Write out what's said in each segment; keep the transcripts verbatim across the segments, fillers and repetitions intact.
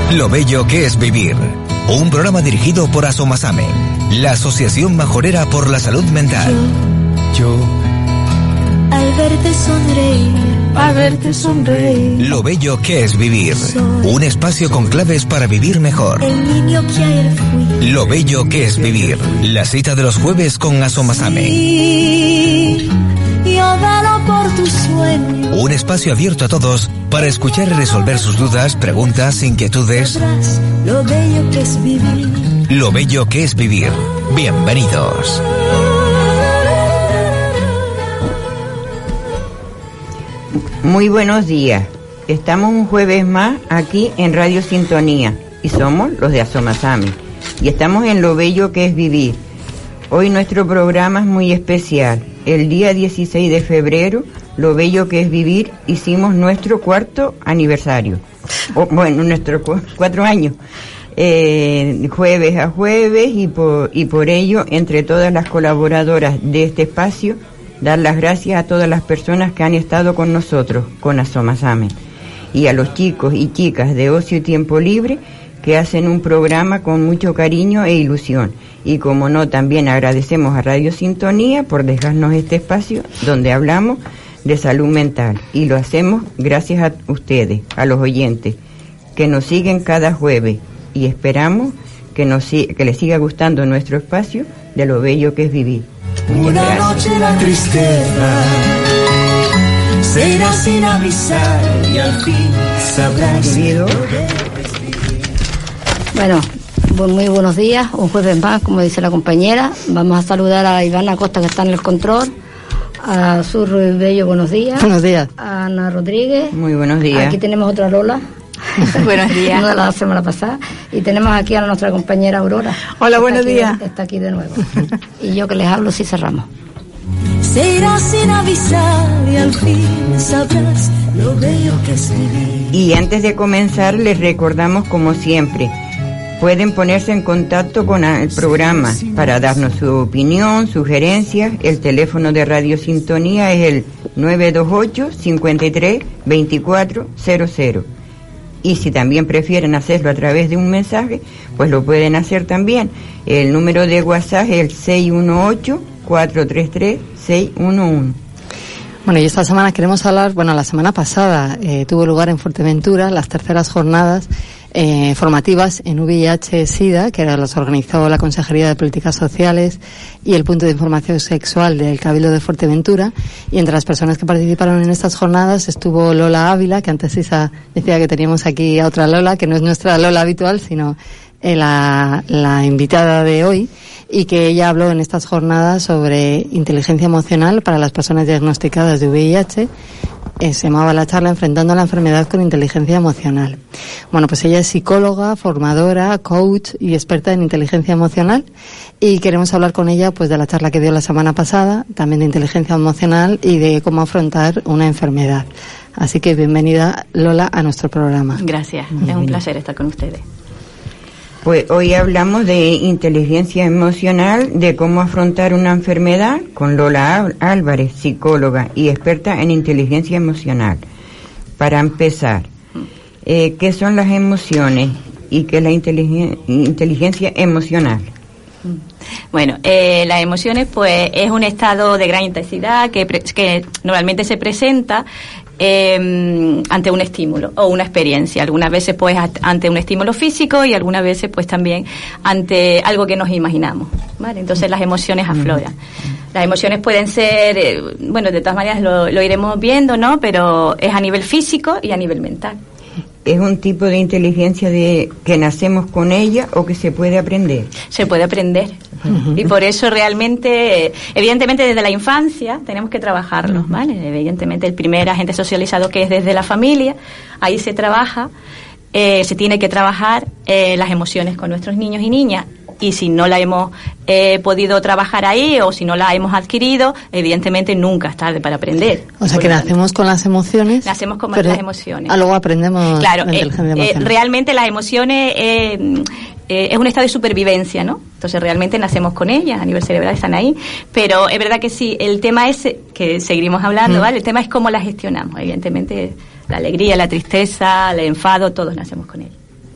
Lo bello que es vivir. Un programa dirigido por Asomasame, la Asociación Majorera por la Salud Mental. Yo, al verte sonreír, al verte sonreír. Lo bello que es vivir. Un espacio con claves para vivir mejor. El niño que ayer fui. Lo bello que es vivir. La cita de los jueves con Asomasame. Sí, yo velo por tus sueños. Un espacio abierto a todos para escuchar y resolver sus dudas, preguntas, inquietudes. Lo bello que es vivir. Lo bello que es vivir. Bienvenidos. Muy buenos días. Estamos un jueves más aquí en Radio Sintonía y somos los de Asomasame y estamos en Lo bello que es vivir. Hoy nuestro programa es muy especial. El día dieciséis de febrero, Lo bello que es vivir, hicimos nuestro cuarto aniversario. O, bueno, nuestros cu cuatro años. Eh, jueves a jueves y por, y por ello, entre todas las colaboradoras de este espacio, dar las gracias a todas las personas que han estado con nosotros, con Asomasame, y a los chicos y chicas de Ocio y Tiempo Libre que hacen un programa con mucho cariño e ilusión. Y como no, también agradecemos a Radio Sintonía por dejarnos este espacio donde hablamos de salud mental. Y lo hacemos gracias a ustedes, a los oyentes, que nos siguen cada jueves. Y esperamos que, nos, que les siga gustando nuestro espacio de lo bello que es vivir. Una gracias. Noche la tristeza se irá sin avisar y al fin sabrás. Bueno, muy buenos días, un jueves más, como dice la compañera. Vamos a saludar a Ivana Acosta, que está en el control, a Sur Bello, buenos días. Buenos días. A Ana Rodríguez. Muy buenos días. Aquí tenemos otra Lola. Buenos días. Una de la semana pasada. Y tenemos aquí a nuestra compañera Aurora. Hola, buenos aquí, días. Está aquí de nuevo. Y yo que les hablo, sí cerramos. Se irá sin avisar y al fin sabrás lo bello que es vivir. Y antes de comenzar, les recordamos como siempre, pueden ponerse en contacto con el programa para darnos su opinión, sugerencias. El teléfono de Radio Sintonía es el nueve dos ocho, cinco tres, dos cuatro cero cero. Y si también prefieren hacerlo a través de un mensaje, pues lo pueden hacer también. El número de WhatsApp es el seis uno ocho, cuatro tres tres, seis uno uno. Bueno, y esta semana queremos hablar, bueno, la semana pasada eh, tuvo lugar en Fuerteventura las terceras jornadas eh, formativas en V I H SIDA, que las organizó la Consejería de Políticas Sociales y el Punto de Información Sexual del Cabildo de Fuerteventura. Y entre las personas que participaron en estas jornadas estuvo Lola Ávila, que antes Isa decía que teníamos aquí a otra Lola, que no es nuestra Lola habitual, sino eh, la, la invitada de hoy, y que ella habló en estas jornadas sobre inteligencia emocional para las personas diagnosticadas de V I H. Eh, se llamaba la charla Enfrentando la enfermedad con inteligencia emocional. Bueno, pues ella es psicóloga, formadora, coach y experta en inteligencia emocional, y queremos hablar con ella pues de la charla que dio la semana pasada, también de inteligencia emocional y de cómo afrontar una enfermedad. Así que bienvenida, Lola, a nuestro programa. Gracias, es un placer estar con ustedes. Pues hoy hablamos de inteligencia emocional, de cómo afrontar una enfermedad, con Lola Álvarez, psicóloga y experta en inteligencia emocional. Para empezar, eh, ¿qué son las emociones y qué es la inteligen inteligencia emocional? Bueno, eh, las emociones pues es un estado de gran intensidad que, que normalmente se presenta Eh, ante un estímulo o una experiencia, algunas veces pues ante un estímulo físico y algunas veces pues también ante algo que nos imaginamos, ¿vale? Entonces las emociones afloran. Las emociones pueden ser, eh, bueno, de todas maneras lo, lo iremos viendo, ¿no? Pero es a nivel físico y a nivel mental. ¿Es un tipo de inteligencia de que nacemos con ella o que se puede aprender? Se puede aprender. Y por eso realmente, evidentemente desde la infancia tenemos que trabajarlo, ¿vale? Evidentemente el primer agente socializado que es desde la familia, ahí se trabaja, eh, se tiene que trabajar eh, las emociones con nuestros niños y niñas. Y si no la hemos eh, podido trabajar ahí o si no la hemos adquirido, evidentemente nunca es tarde para aprender. O sea, que nacemos con las emociones. Nacemos con pero las emociones. Ah, luego aprendemos claro, la inteligencia eh, emocional. Eh, realmente las emociones eh, eh, es un estado de supervivencia, ¿no? Entonces realmente nacemos con ellas, a nivel cerebral están ahí. Pero es verdad que sí, el tema es, que seguiremos hablando, mm. ¿vale? El tema es cómo la gestionamos. Evidentemente la alegría, la tristeza, el enfado, todos nacemos con ellas.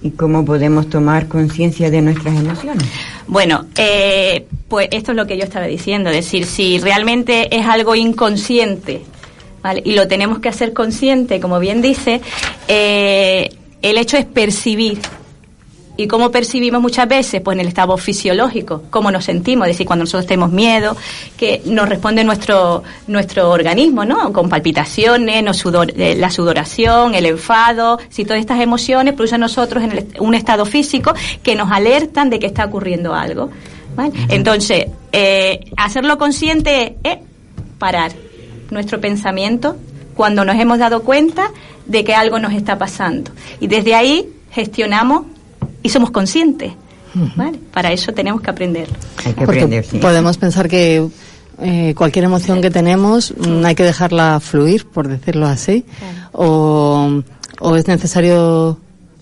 ¿Y cómo podemos tomar conciencia de nuestras emociones? Bueno, eh, pues esto es lo que yo estaba diciendo, es decir, si realmente es algo inconsciente, ¿vale?, y lo tenemos que hacer consciente, como bien dice, eh, el hecho es percibir. ¿Y cómo percibimos muchas veces? Pues en el estado fisiológico, cómo nos sentimos, es decir, cuando nosotros tenemos miedo, que nos responde nuestro nuestro organismo, ¿no?, con palpitaciones, nos sudor, eh, la sudoración, el enfado, si todas estas emociones producen en nosotros en el, un estado físico que nos alertan de que está ocurriendo algo, ¿vale? Uh-huh. Entonces, eh, hacerlo consciente es parar nuestro pensamiento cuando nos hemos dado cuenta de que algo nos está pasando. Y desde ahí gestionamos y somos conscientes, ¿vale? Para eso tenemos que aprender. Hay que aprender, sí. Podemos pensar que eh, cualquier emoción que tenemos mm, hay que dejarla fluir, por decirlo así, claro. o, o es necesario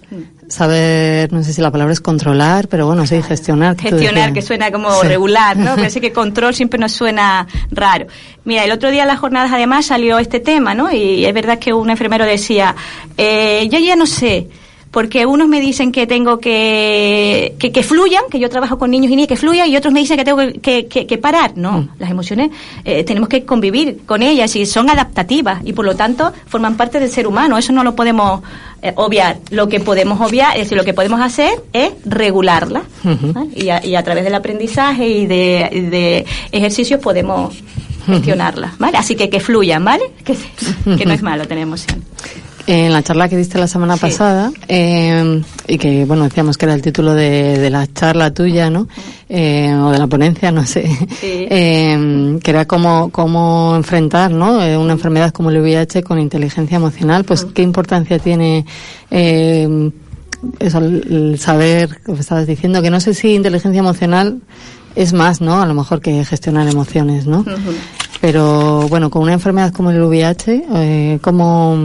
saber, no sé si la palabra es controlar, pero bueno, sí, gestionar. Que gestionar, que suena como sí. regular, ¿no? Parece que control siempre nos suena raro. Mira, el otro día en las jornadas además salió este tema, ¿no? Y es verdad que un enfermero decía, eh, yo ya no sé, porque unos me dicen que tengo que, que que fluyan, que yo trabajo con niños y niñas, que fluyan, y otros me dicen que tengo que, que, que, que parar. No, mm. las emociones eh, tenemos que convivir con ellas y son adaptativas y por lo tanto forman parte del ser humano. Eso no lo podemos eh, obviar. Lo que podemos obviar, es decir, lo que podemos hacer es regularlas. Uh-huh. ¿Vale? Y, a, y a través del aprendizaje y de, de ejercicios podemos gestionarlas, ¿vale? Así que que fluyan, ¿vale? Que, que no es malo tener emoción. En la charla que diste la semana sí. pasada, eh, y que, bueno, decíamos que era el título de, de la charla tuya, ¿no? Eh, o de la ponencia, no sé. Sí. Eh, que era cómo, cómo enfrentar, ¿no?, eh, una enfermedad como el V I H con inteligencia emocional. Pues, ¿qué importancia tiene eh, eso, el saber, como estabas diciendo, que no sé si inteligencia emocional es más, ¿no?, a lo mejor que gestionar emociones, ¿no? Uh-huh. Pero, bueno, con una enfermedad como el V I H, eh, ¿cómo...?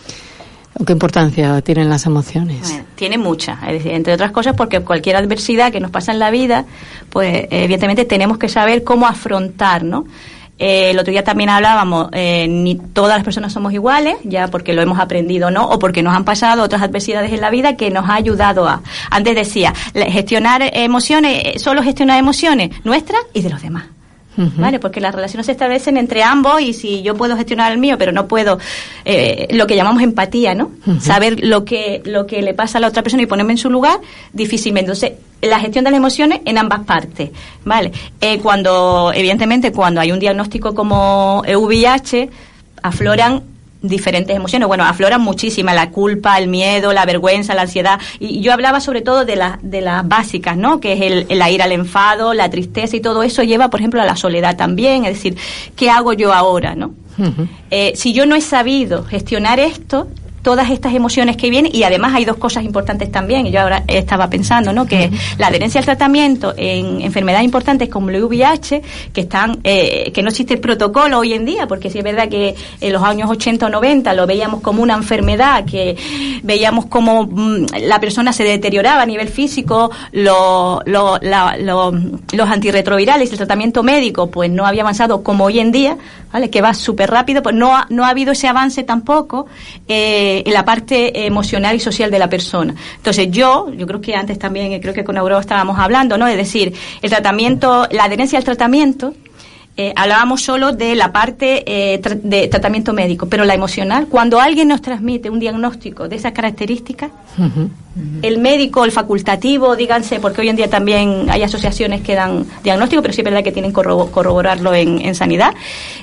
¿Qué importancia tienen las emociones? Bueno, tiene mucha, es decir, entre otras cosas porque cualquier adversidad que nos pasa en la vida, pues evidentemente tenemos que saber cómo afrontar, ¿no? Eh, el otro día también hablábamos, eh, ni todas las personas somos iguales, ya porque lo hemos aprendido, ¿no? O porque nos han pasado otras adversidades en la vida que nos ha ayudado a... Antes decía, gestionar emociones, solo gestionar emociones nuestras y de los demás. Uh-huh. ¿Vale? Porque las relaciones se establecen entre ambos y si yo puedo gestionar el mío pero no puedo eh, lo que llamamos empatía, ¿no? Uh-huh. Saber lo que lo que le pasa a la otra persona y ponerme en su lugar, difícilmente. Entonces, la gestión de las emociones en ambas partes, ¿vale? Eh, cuando, evidentemente, cuando hay un diagnóstico como V I H, afloran diferentes emociones. Bueno, afloran muchísimas, la culpa, el miedo, la vergüenza, la ansiedad. Y yo hablaba sobre todo de las de las básicas, ¿no? Que es el, el ira al enfado, la tristeza y todo eso lleva, por ejemplo, a la soledad también. Es decir, ¿qué hago yo ahora, no? Uh-huh. Eh, si yo no he sabido gestionar esto, todas estas emociones que vienen, y además hay dos cosas importantes también, y yo ahora estaba pensando, ¿no? Que uh-huh. la adherencia al tratamiento en enfermedades importantes como el V I H, que están, eh, que no existe el protocolo hoy en día, porque sí es verdad que en los años ochenta o noventa lo veíamos como una enfermedad, que veíamos como mmm, la persona se deterioraba a nivel físico, lo, lo, la, lo, los antirretrovirales, el tratamiento médico, pues no había avanzado como hoy en día, ¿vale? Que va súper rápido, pues no ha, no ha habido ese avance tampoco, eh, en la parte emocional y social de la persona. Entonces yo, yo creo que antes también, creo que con Aurora estábamos hablando, ¿no? Es decir, el tratamiento, la adherencia al tratamiento, eh, hablábamos solo de la parte eh, tra- de tratamiento médico, pero la emocional, cuando alguien nos transmite un diagnóstico de esas características, uh-huh. Uh-huh. el médico, el facultativo, díganse, porque hoy en día también hay asociaciones que dan diagnóstico, pero sí es verdad que tienen que corro- corroborarlo en, en sanidad.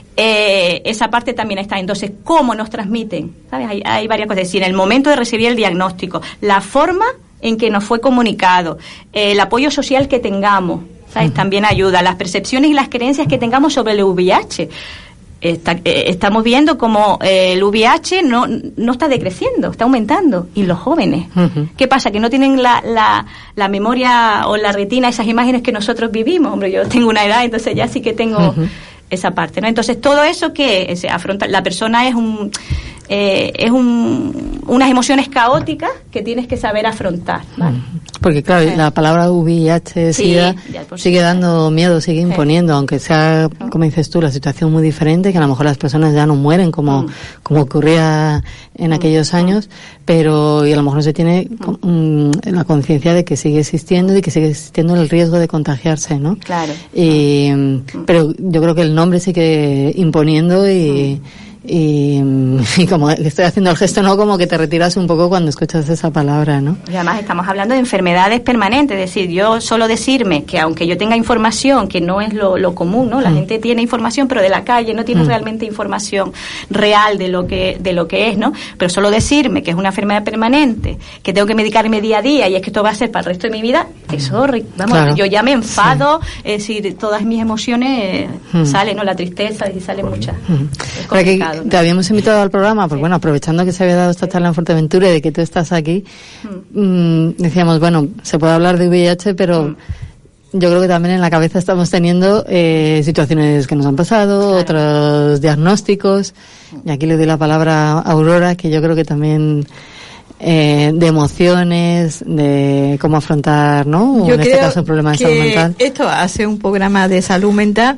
Eh, esa parte también está. Entonces, ¿cómo nos transmiten? ¿Sabes? Hay, hay varias cosas. Es decir, en el momento de recibir el diagnóstico, la forma en que nos fue comunicado, eh, el apoyo social que tengamos, ¿sabes? Uh-huh. También ayuda. Las percepciones y las creencias que tengamos sobre el V I H. Está, eh, estamos viendo como eh, el V I H no, no está decreciendo, está aumentando. Y los jóvenes, uh-huh. ¿qué pasa? Que no tienen la, la, la memoria o la retina, esas imágenes que nosotros vivimos. Hombre, yo tengo una edad, entonces ya sí que tengo... Uh-huh. esa parte, ¿no? Entonces todo eso que se afronta, la persona es un eh, es un unas emociones caóticas que tienes que saber afrontar, ¿vale? Porque claro, sí. la palabra V I H, sí, SIDA, sigue sí. dando miedo, sigue imponiendo, sí. aunque sea, como dices tú, la situación muy diferente, que a lo mejor las personas ya no mueren como, mm. como ocurría en mm. aquellos años, pero y a lo mejor no se tiene mm, la conciencia de que sigue existiendo y que sigue existiendo el riesgo de contagiarse, ¿no? Claro. Y, mm. pero yo creo que el nombre sigue imponiendo y... Mm. Y, y como estoy haciendo el gesto, ¿no? Como que te retiras un poco cuando escuchas esa palabra, ¿no? Y además estamos hablando de enfermedades permanentes, es decir, yo solo decirme que aunque yo tenga información, que no es lo, lo común, ¿no? La mm. gente tiene información, pero de la calle no tiene mm. realmente información real de lo que de lo que es, ¿no? Pero solo decirme que es una enfermedad permanente, que tengo que medicarme día a día y es que esto va a ser para el resto de mi vida, eso, vamos, claro. yo ya me enfado, sí. es decir, todas mis emociones mm. salen, ¿no? La tristeza, y salen muchas. Mm. Es complicado. Te habíamos invitado al programa, pues sí. bueno, aprovechando que se había dado esta charla en Fuerteventura y de que tú estás aquí, mm. mmm, decíamos, bueno, se puede hablar de V I H, pero mm. yo creo que también en la cabeza estamos teniendo eh, situaciones que nos han pasado, claro. otros diagnósticos, y aquí le doy la palabra a Aurora, que yo creo que también... Eh, de emociones, de cómo afrontar, ¿no? Yo en creo este caso, el problema de que salud mental. Esto hace un programa de salud mental.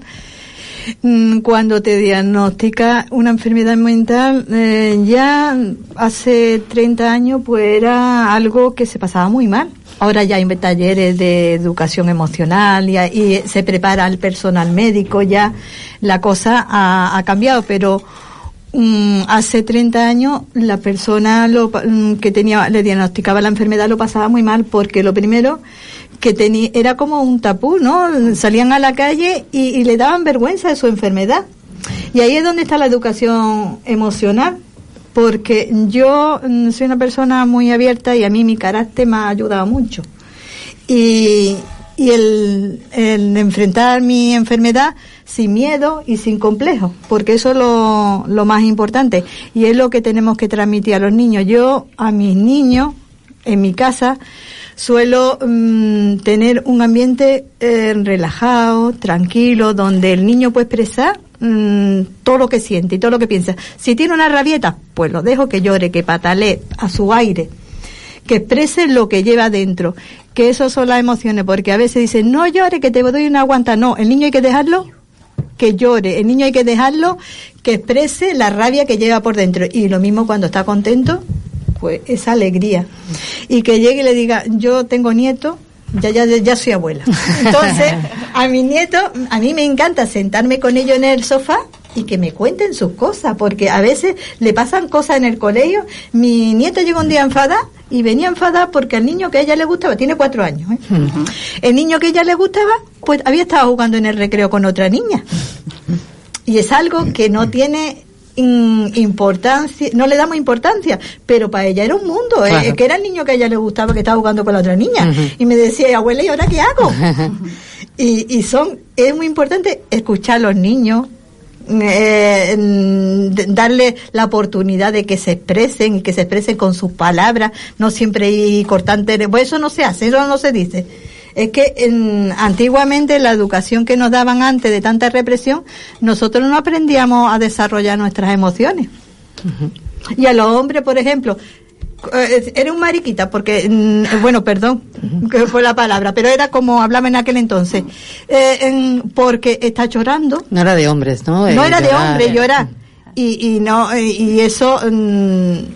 Cuando te diagnostica una enfermedad mental, eh, ya hace treinta años, pues era algo que se pasaba muy mal. Ahora ya hay talleres de educación emocional y, y se prepara el personal médico, ya la cosa ha, ha cambiado, pero um, hace treinta años la persona lo, um, que tenía, le diagnosticaba la enfermedad lo pasaba muy mal, porque lo primero que tenía era como un tabú, ¿no? Salían a la calle y, y le daban vergüenza de su enfermedad. Y ahí es donde está la educación emocional, porque yo soy una persona muy abierta y a mí mi carácter me ha ayudado mucho. Y, y el, el enfrentar mi enfermedad sin miedo y sin complejo, porque eso es lo, lo más importante. Y es lo que tenemos que transmitir a los niños. Yo, a mis niños, en mi casa, suelo um, tener un ambiente eh, relajado, tranquilo, donde el niño puede expresar um, todo lo que siente y todo lo que piensa. Si tiene una rabieta, pues lo dejo que llore, que patalee a su aire, que exprese lo que lleva dentro, que eso son las emociones, porque a veces dicen, no llore, que te doy una aguanta. No, el niño hay que dejarlo que llore, el niño hay que dejarlo que exprese la rabia que lleva por dentro. Y lo mismo cuando está contento, pues esa alegría. Y que llegue y le diga, yo tengo nieto, ya ya ya soy abuela. Entonces, a mi nieto, a mí me encanta sentarme con ellos en el sofá y que me cuenten sus cosas, porque a veces le pasan cosas en el colegio. Mi nieto llegó un día enfadada y venía enfadada porque al niño que a ella le gustaba, tiene cuatro años, ¿eh? Uh-huh. El niño que a ella le gustaba, pues había estado jugando en el recreo con otra niña. Y es algo que no tiene importancia, no le damos importancia, pero para ella era un mundo, claro. eh, que era el niño que a ella le gustaba, que estaba jugando con la otra niña, uh-huh. y me decía, abuela, ¿y ahora qué hago? y, y son, es muy importante escuchar a los niños, eh, darle la oportunidad de que se expresen y que se expresen con sus palabras, no siempre ir cortante, pues eso no se hace, eso no se dice. Es que en, antiguamente la educación que nos daban antes de tanta represión, nosotros no aprendíamos a desarrollar nuestras emociones. Uh-huh. Y a los hombres, por ejemplo, eh, era un mariquita, porque, mm, bueno, perdón, uh-huh. que fue la palabra, pero era como hablaba en aquel entonces, eh, en, porque está llorando. No era de hombres, ¿no? No era de hombres, llorar. Y, y no, y eso... Mm,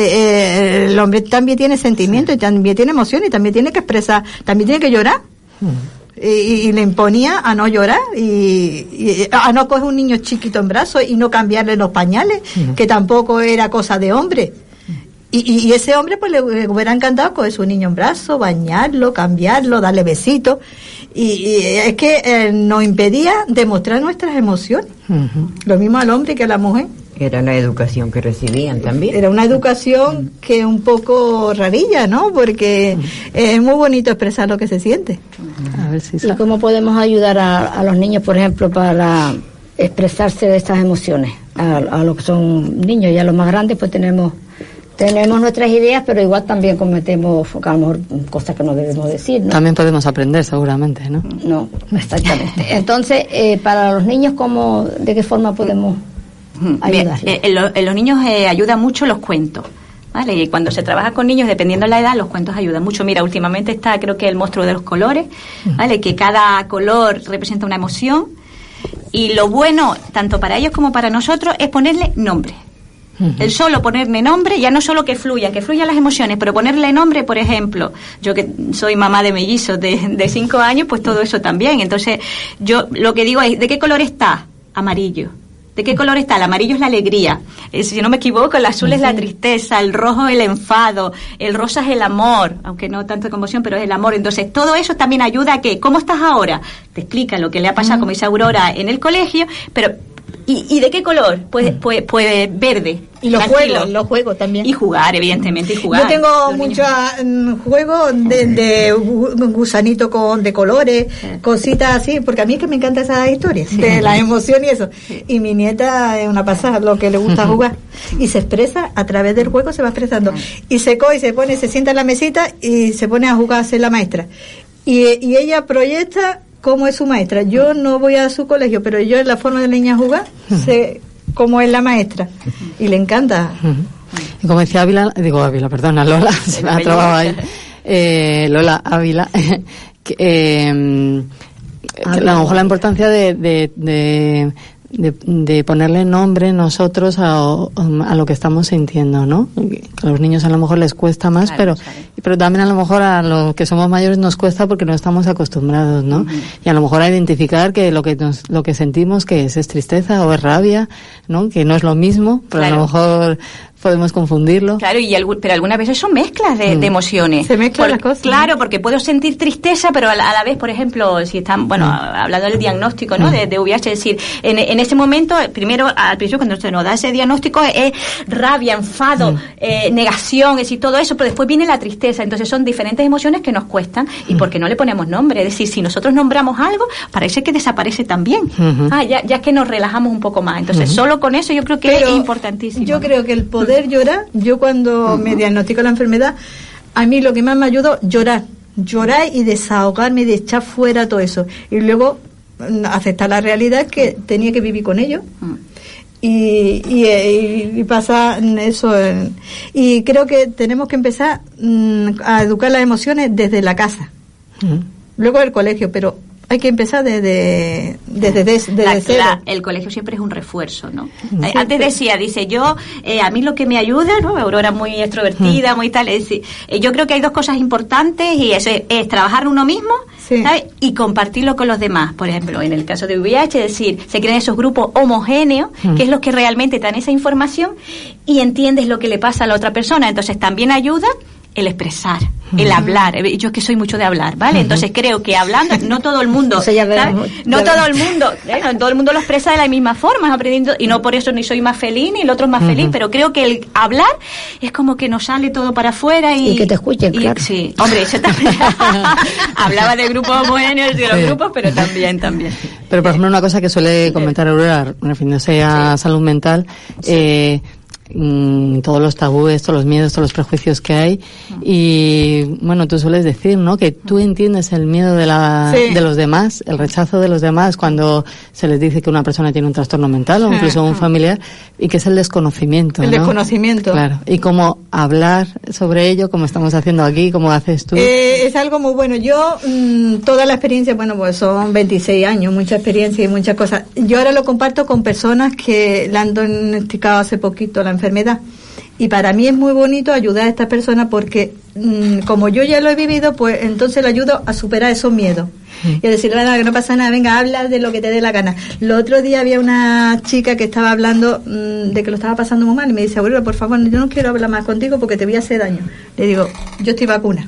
Eh, el hombre también tiene sentimientos, sí. y también tiene emociones, y también tiene que expresar, también tiene que llorar. Mm. Y, y le imponía a no llorar y, y a no coger un niño chiquito en brazos y no cambiarle los pañales, mm. que tampoco era cosa de hombre. Y, y, y ese hombre pues le, le hubiera encantado coger su niño en brazos, bañarlo, cambiarlo, darle besitos. Y, y es que eh, nos impedía demostrar nuestras emociones. Mm-hmm. Lo mismo al hombre que a la mujer. Era la educación que recibían también. Era una educación que un poco rarilla, ¿no? Porque es muy bonito expresar lo que se siente. A ver si ¿Y cómo podemos ayudar a, a los niños, por ejemplo, para expresarse de estas emociones? A, a los que son niños y a los más grandes, pues tenemos tenemos nuestras ideas, pero igual también cometemos a lo mejor cosas que no debemos decir, ¿no? También podemos aprender, seguramente, ¿no? No, exactamente. Entonces, eh, para los niños, ¿cómo, de qué forma podemos ayudar? En, en, lo, en los niños eh, ayuda mucho los cuentos. ¿vale? Y cuando se trabaja con niños, dependiendo de la edad, los cuentos ayudan mucho. Mira, últimamente está, creo que el monstruo de los colores, ¿vale? Que cada color representa una emoción. Y lo bueno, tanto para ellos como para nosotros, es ponerle nombre. Uh-huh. El solo ponerle nombre, ya no solo que fluya, que fluyan las emociones, pero ponerle nombre, por ejemplo, yo que soy mamá de mellizos de, de cinco años, pues todo eso también. Entonces, yo lo que digo es, ¿de qué color está? Amarillo. ¿De qué color está? El amarillo es la alegría. Eh, si no me equivoco, el azul uh-huh. es la tristeza, el rojo el enfado, el rosa es el amor, aunque no tanto de conmoción, pero es el amor. Entonces, todo eso también ayuda a que, ¿cómo estás ahora? Te explica lo que le ha pasado, uh-huh. como dice Aurora, en el colegio, pero ¿Y, ¿Y de qué color? Pues, pues, pues verde. Y los juegos, los juegos también. Y jugar, evidentemente, y jugar. Yo tengo muchos juegos de, de gusanito con de colores, sí. cositas así, porque a mí es que me encantan esas historias, sí. de la emoción y eso. Sí. Y mi nieta es una pasada, lo que le gusta jugar. Y se expresa, a través del juego se va expresando. Y se coge, se pone, se sienta en la mesita y se pone a jugar a ser la maestra. Y, y ella proyecta cómo es su maestra. Yo no voy a su colegio, pero yo en la forma de la niña jugar sé cómo es la maestra y le encanta. Y como decía Ávila, digo Ávila, perdona, Lola, se me ha trabado ahí. Eh, Lola Ávila, que, eh, a lo mejor la importancia de, de, de De, de ponerle nombre nosotros a, a lo que estamos sintiendo, ¿no? Que a los niños a lo mejor les cuesta más, claro, pero claro. pero también a lo mejor a los que somos mayores nos cuesta porque no estamos acostumbrados, ¿no? Uh-huh. Y a lo mejor a identificar que lo que nos, lo que sentimos que es, es tristeza o es rabia, ¿no? Que no es lo mismo, pero claro. a lo mejor podemos confundirlo. Claro, y algún, pero algunas veces son mezclas de, mm. de emociones. Se mezclan las cosas. Claro, ¿no? Porque puedo sentir tristeza, pero a la, a la vez, por ejemplo, si están, bueno, mm. hablando del diagnóstico, ¿no? Mm. De, de V I H, es decir, en, en ese momento, primero, al principio, cuando se nos da ese diagnóstico, es rabia, enfado, mm. eh, negación, es decir, todo eso, pero después viene la tristeza. Entonces son diferentes emociones que nos cuestan y mm. porque no le ponemos nombre. Es decir, si nosotros nombramos algo, parece que desaparece también. Mm-hmm. Ah, ya, ya es que nos relajamos un poco más. Entonces, mm-hmm. solo con eso yo creo que pero es importantísimo. Yo creo que el poder mm. llorar, yo cuando uh-huh. me diagnostico la enfermedad, a mí lo que más me ayudó, llorar, llorar y desahogarme y de echar fuera todo eso. Y luego aceptar la realidad que tenía que vivir con ello. Uh-huh. Y, y, y pasa eso. Y creo que tenemos que empezar mm, a educar las emociones desde la casa. Uh-huh. Luego el colegio, pero hay que empezar desde desde, desde, desde la, cero. La, el colegio siempre es un refuerzo, ¿no? Sí, Antes decía, dice yo, eh, a mí lo que me ayuda, ¿no? Aurora muy extrovertida, mm. muy tal, es decir, eh, yo creo que hay dos cosas importantes y eso es, es trabajar uno mismo, sí. ¿sabes? Y compartirlo con los demás. Por ejemplo, en el caso de V I H, es decir, se crean esos grupos homogéneos, mm. que es los que realmente dan esa información y entiendes lo que le pasa a la otra persona. Entonces también ayuda el expresar, uh-huh. el hablar. Yo es que soy mucho de hablar, ¿vale? Uh-huh. Entonces creo que hablando, no todo el mundo, o sea, ¿sabes? No todo el mundo, ¿eh? No todo el mundo lo expresa de la misma forma, aprendiendo, y no por eso ni soy más feliz ni el otro es más uh-huh. feliz, pero creo que el hablar es como que nos sale todo para afuera y... Y que te escuchen, y, claro. Sí, hombre, eso también. Hablaba de grupos homogéneos y de los sí. grupos, pero también, también. Pero por ejemplo, una cosa que suele comentar Aurora, refiriéndose a sí. salud mental, sí. eh, todos los tabúes, todos los miedos, todos los prejuicios que hay y bueno, tú sueles decir, ¿no? Que tú entiendes el miedo de la sí. de los demás, el rechazo de los demás cuando se les dice que una persona tiene un trastorno mental o incluso un familiar y que es el desconocimiento, el ¿no? desconocimiento. Claro. Y cómo hablar sobre ello, como estamos haciendo aquí, como haces tú. Eh, es algo muy bueno. Yo mmm, toda la experiencia, bueno, pues son veintiséis años, mucha experiencia y muchas cosas. Yo ahora lo comparto con personas que la han diagnosticado hace poquito la enfermedad y para mí es muy bonito ayudar a estas personas porque mmm, como yo ya lo he vivido, pues entonces le ayudo a superar esos miedos mm. y a decirle, nada, que no pasa nada, venga, habla de lo que te dé la gana. El otro día había una chica que estaba hablando mmm, de que lo estaba pasando muy mal y me dice, abuela, por favor, yo no quiero hablar más contigo porque te voy a hacer daño. Le digo, yo estoy vacuna.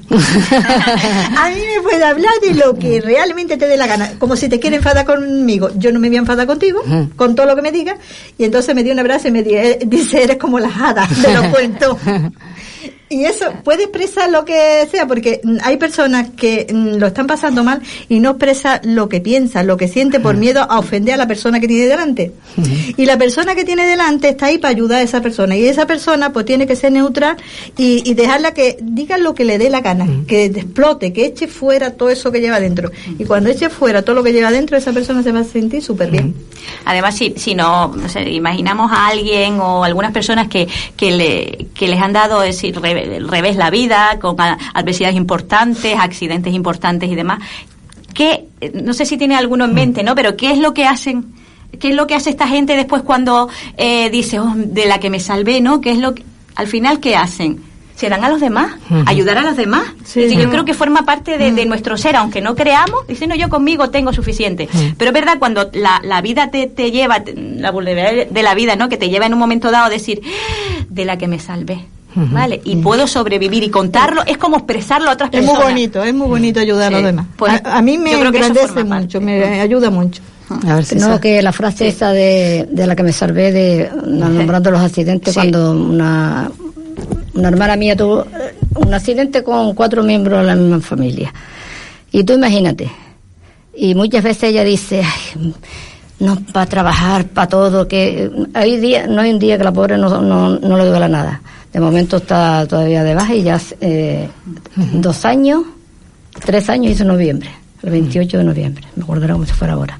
A mí me puede hablar de lo que realmente te dé la gana, como si te quiere enfadar conmigo, yo no me voy a enfadar contigo mm. con todo lo que me digas. Y entonces me dio un abrazo y me di, dice, eres como las hadas de los cuentos. Y eso puede expresar lo que sea, porque hay personas que lo están pasando mal y no expresa lo que piensa, lo que siente por miedo a ofender a la persona que tiene delante. Uh-huh. Y la persona que tiene delante está ahí para ayudar a esa persona. Y esa persona pues tiene que ser neutral y, y dejarla que diga lo que le dé la gana, uh-huh. que explote, que eche fuera todo eso que lleva dentro. Y cuando eche fuera todo lo que lleva dentro, esa persona se va a sentir súper bien. Uh-huh. Además, si, si no, no sé, imaginamos a alguien o algunas personas que, que, le, que les han dado es decir, el revés la vida, con adversidades importantes, accidentes importantes y demás. ¿Qué, no sé si tiene alguno en mente, ¿no? Pero ¿qué es lo que hacen? ¿Qué es lo que hace esta gente después cuando eh, dice, oh, de la que me salvé, ¿no? ¿Qué es lo que, al final, qué hacen? ¿Se dan a los demás? Uh-huh. ¿Ayudar a los demás? Sí, es decir, yo creo que forma parte de, de nuestro ser, aunque no creamos, dicen, no, yo conmigo tengo suficiente. Uh-huh. Pero es verdad, cuando la, la vida te, te lleva, la vulnerabilidad de la vida, ¿no? Que te lleva en un momento dado a decir, de la que me salvé. ¿Vale? Y puedo sobrevivir y contarlo, es como expresarlo a otras personas. Es muy bonito, es muy bonito ayudar sí. a los demás. Pues, a, a mí me engrandece mucho, me ayuda mucho. A ver si no, sabe. Que la frase sí. esa de, de la que me salvé, de nombrando los accidentes, sí. cuando una, una hermana mía tuvo un accidente con cuatro miembros de la misma familia. Y tú imagínate, y muchas veces ella dice, ay, no, para trabajar, para todo, que hay día, no hay un día que la pobre no, no, no le duela nada. De momento está todavía de baja y ya eh, uh-huh. dos años, tres años hizo noviembre, el veintiocho de noviembre, me acordaré como si fuera ahora.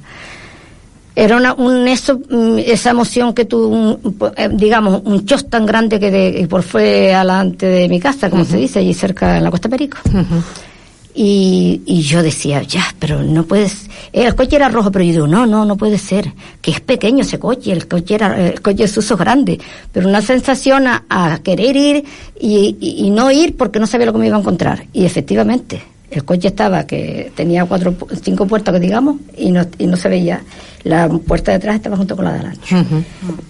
Era una, un eso, esa emoción que tú, un, digamos, un chos tan grande que de, por fue alante de mi casa, como uh-huh. se dice, allí cerca en la Costa Perico. Uh-huh. Y, y yo decía, ya, pero no puedes, el coche era rojo, pero yo digo, no, no, no puede ser, que es pequeño ese coche, el coche era, el coche es uso grande, pero una sensación a, a querer ir y, y, y no ir porque no sabía lo que me iba a encontrar. Y efectivamente, el coche estaba, que tenía cuatro, cinco puertas, que digamos, y no, y no se veía, la puerta de atrás estaba junto con la de adelante. Uh-huh.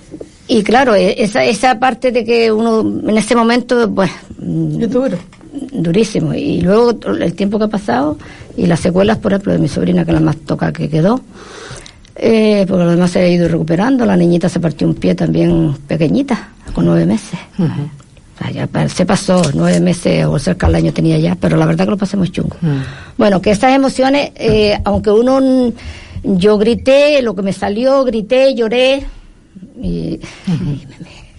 Y claro, esa, esa parte de que uno, en ese momento, pues, es duro. Durísimo. Y luego el tiempo que ha pasado y las secuelas, por ejemplo, de mi sobrina, que es la más toca que quedó, eh, porque lo demás se ha ido recuperando. La niñita se partió un pie también pequeñita, con nueve meses. Uh-huh. O sea, ya se pasó, nueve meses o cerca del año tenía ya, pero la verdad que lo pasé muy chungo. Uh-huh. Bueno, que esas emociones, eh, aunque uno, yo grité, lo que me salió, grité, lloré, y, uh-huh. y me, me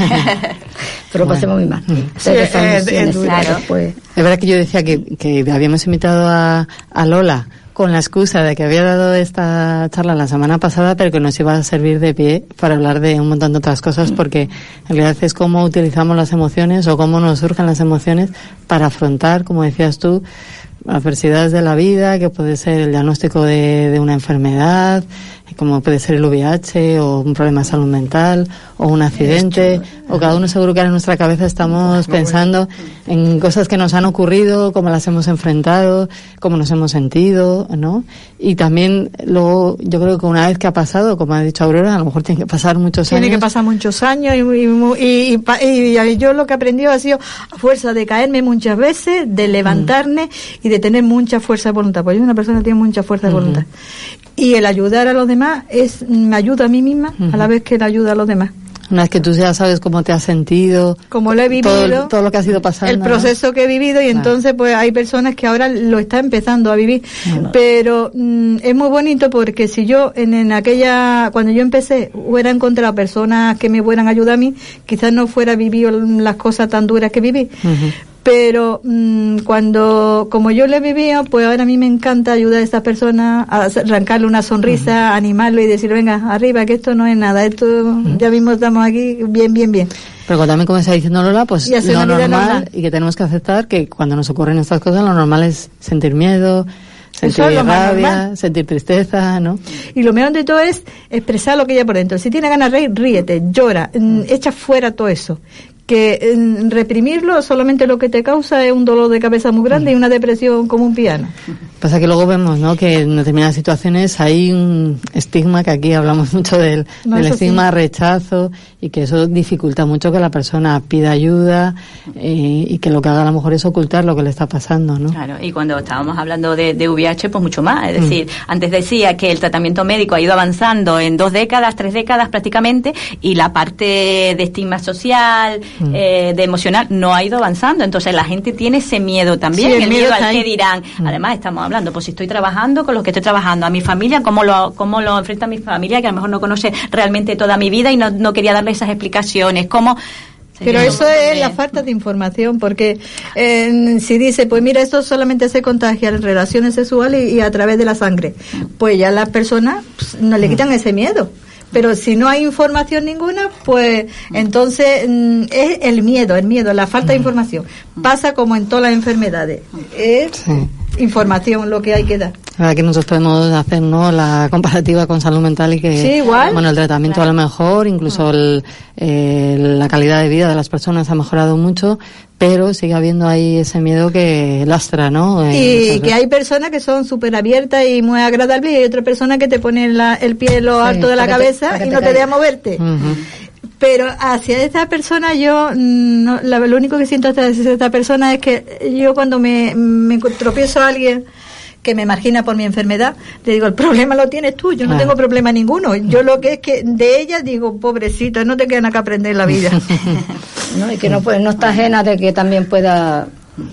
pero bueno. Pasemos muy mal. Uh-huh. Sí, es, es, es, claro. Es verdad que yo decía que, que habíamos invitado a, a Lola con la excusa de que había dado esta charla la semana pasada, pero que nos iba a servir de pie para hablar de un montón de otras cosas, porque en realidad es cómo utilizamos las emociones o cómo nos surgen las emociones para afrontar, como decías tú, adversidades de la vida, que puede ser el diagnóstico de, de una enfermedad, como puede ser el V I H o un problema de salud mental o un accidente, o cada uno seguro que en nuestra cabeza estamos pensando en cosas que nos han ocurrido, cómo las hemos enfrentado, cómo nos hemos sentido, ¿no? Y también luego yo creo que una vez que ha pasado, como ha dicho Aurora, a lo mejor tiene que pasar muchos tiene años. Tiene que pasar muchos años y, y, y, y, y yo lo que he aprendido ha sido a fuerza de caerme muchas veces, de levantarme mm. y de tener mucha fuerza de voluntad, porque yo soy una persona que tiene mucha fuerza de voluntad. Mm-hmm. Y el ayudar a los demás es me ayuda a mí misma uh-huh. a la vez que le ayuda a los demás. Una vez que tú ya sabes cómo te has sentido, cómo lo he vivido, todo, todo lo que ha sido pasando, el proceso ¿no? que he vivido, y claro. entonces pues hay personas que ahora lo están empezando a vivir. Claro. Pero mm, es muy bonito porque si yo en, en aquella, cuando yo empecé, hubiera encontrado personas que me hubieran ayudado a mí, quizás no fuera vivido las cosas tan duras que viví. Uh-huh. Pero mmm, cuando, como yo lo he vivido, pues ahora a mí me encanta ayudar a estas personas a arrancarle una sonrisa, uh-huh. animarlo y decir, venga, arriba, que esto no es nada, esto uh-huh. ya mismo estamos aquí bien, bien, bien. Pero también, como está diciendo Lola, pues lo normal, normal y que tenemos que aceptar que cuando nos ocurren estas cosas, lo normal es sentir miedo, sentir rabia, sentir tristeza, ¿no? Y lo mejor de todo es expresar lo que hay por dentro. Si tienes ganas de reír, ríete, llora, uh-huh. echa fuera todo eso. Que eh, reprimirlo solamente lo que te causa es un dolor de cabeza muy grande y una depresión como un piano. Pasa que luego vemos, ¿no?, que en determinadas situaciones hay un estigma, que aquí hablamos mucho del, no, del estigma, sí. rechazo, y que eso dificulta mucho que la persona pida ayuda eh, y que lo que haga a lo mejor es ocultar lo que le está pasando, ¿no? Claro, y cuando estábamos hablando de, de V I H, pues mucho más. Es decir, mm. antes decía que el tratamiento médico ha ido avanzando en dos décadas, tres décadas prácticamente, y la parte de estigma social, mm. eh, de emocional, no ha ido avanzando. Entonces la gente tiene ese miedo también, sí, el, el miedo, miedo al que dirán. Mm. Además estamos hablando, pues si estoy trabajando con los que estoy trabajando, a mi familia, ¿cómo lo, cómo lo enfrenta mi familia, que a lo mejor no conoce realmente toda mi vida y no, no quería darle esas explicaciones? ¿Cómo? Pero eso es la falta de información, porque eh, si dice, pues mira, esto solamente se contagia en relaciones sexuales y, y a través de la sangre, pues ya las personas pues, no le quitan ese miedo. Pero si no hay información ninguna, pues entonces mm, es el miedo, el miedo, la falta de información. Pasa como en todas las enfermedades. Es sí. información lo que hay que dar. Aquí nosotros podemos hacer, ¿no?, la comparativa con salud mental y que, sí, igual. bueno, el tratamiento claro. a lo mejor, incluso el, eh, la calidad de vida de las personas ha mejorado mucho, pero sigue habiendo ahí ese miedo que lastra, ¿no? Eh, y que hay personas que son súper abiertas y muy agradables, y hay otra persona que te pone la, el pie en lo sí, alto de la cabeza te, y no te, te deja moverte. Uh-huh. Pero hacia esta persona yo, no, la, lo único que siento hacia esta persona es que yo cuando me, me tropiezo a alguien que me margina por mi enfermedad, le digo, el problema lo tienes tú, yo no ah. tengo problema ninguno. Yo lo que es que de ella digo, pobrecita, no te queda nada que aprender en la vida. No, y que no, puede, no está ajena de que también pueda,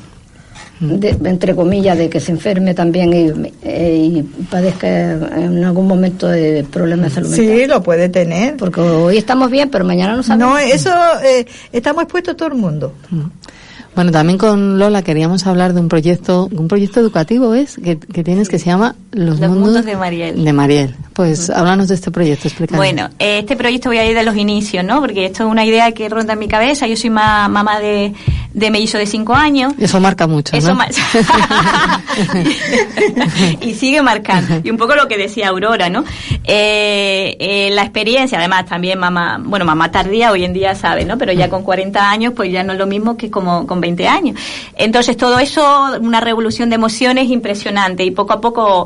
de, entre comillas, de que se enferme también y, eh, y padezca en algún momento de problemas de salud mental. Sí, lo puede tener. Porque hoy estamos bien, pero mañana no sabemos. No, eso eh, estamos expuestos todo el mundo. Bueno, también con Lola queríamos hablar de un proyecto, un proyecto educativo, ¿es? Que, que tienes que se llama Los, Los mundos, mundos de Mariel. De Mariel. Pues uh-huh. háblanos de este proyecto, explícanos. Bueno, este proyecto voy a ir de los inicios, ¿no? Porque esto es una idea que ronda en mi cabeza. Yo soy ma- mamá de, de mellizo de cinco años. Eso marca mucho, Eso ¿no? Mar- y sigue marcando. Y un poco lo que decía Aurora, ¿no? Eh, eh, la experiencia, además también mamá, bueno, mamá tardía hoy en día sabe, ¿no? Pero ya con cuarenta años, pues ya no es lo mismo que como con veinte años. Entonces todo eso, una revolución de emociones impresionante, y poco a poco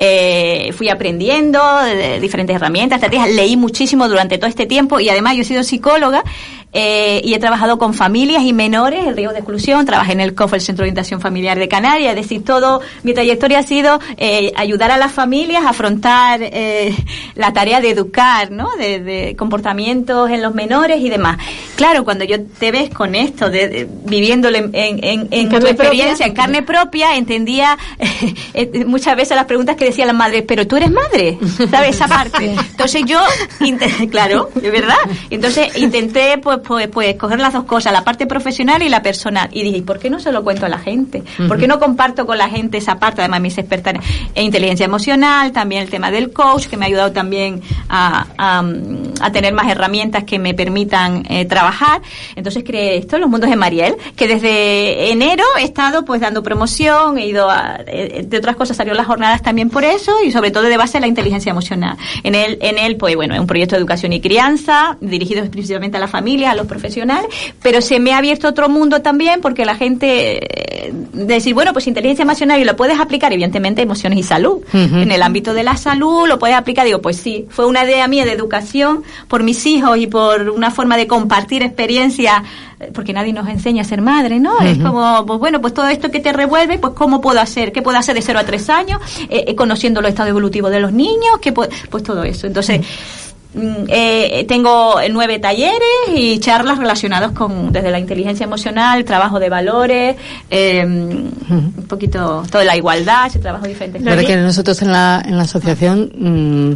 eh, fui aprendiendo de, de diferentes herramientas, estrategias, leí muchísimo durante todo este tiempo, y además yo he sido psicóloga eh, y he trabajado con familias y menores en riesgo de exclusión, trabajé en el C O F, el Centro de Orientación Familiar de Canarias, es decir, todo mi trayectoria ha sido eh, ayudar a las familias a afrontar eh, la tarea de educar, ¿no? De, de comportamientos en los menores y demás. Claro, cuando yo te ves con esto, de, de, viviéndolo en, en, en, en tu experiencia, en carne propia, entendía eh, muchas veces las preguntas que decían las madres, pero tú eres madre, ¿sabes? Esa parte. Entonces yo, int- claro, de verdad. Entonces intenté pues, pues, pues coger las dos cosas, la parte profesional y la personal. Y dije, ¿por qué no se lo cuento a la gente? ¿Por qué no comparto con la gente esa parte? Además, mis expertas en inteligencia emocional, también el tema del coach, que me ha ayudado también a, a, a tener más herramientas que me permitan eh, trabajar. Entonces creé esto, Los Mundos de Mariel, que desde enero he estado pues dando promoción, he ido a, eh, de otras cosas salieron las jornadas también por eso, y sobre todo de base la inteligencia emocional. En él, en él pues bueno, es un proyecto de educación y crianza, dirigido principalmente a la familia, a los profesionales, pero se me ha abierto otro mundo también, porque la gente, eh, decir, bueno, pues inteligencia emocional y lo puedes aplicar, evidentemente, emociones y salud. Uh-huh. En el ámbito de la salud lo puedes aplicar, digo, pues sí, fue una idea mía de educación por mis hijos y por una forma de compartir experiencias, porque nadie nos enseña a ser madre, ¿no? Uh-huh. Es como, pues bueno, pues todo esto que te revuelve, pues ¿cómo puedo hacer? ¿Qué puedo hacer de cero a tres años? Eh, eh, conociendo los estados evolutivos de los niños, ¿qué puedo? Pues todo eso. Entonces, uh-huh. eh, tengo nueve talleres y charlas relacionados con, desde la inteligencia emocional, trabajo de valores, eh, uh-huh. un poquito, toda la igualdad, ese trabajo diferente. Claro que nosotros en la, en la asociación, mmm,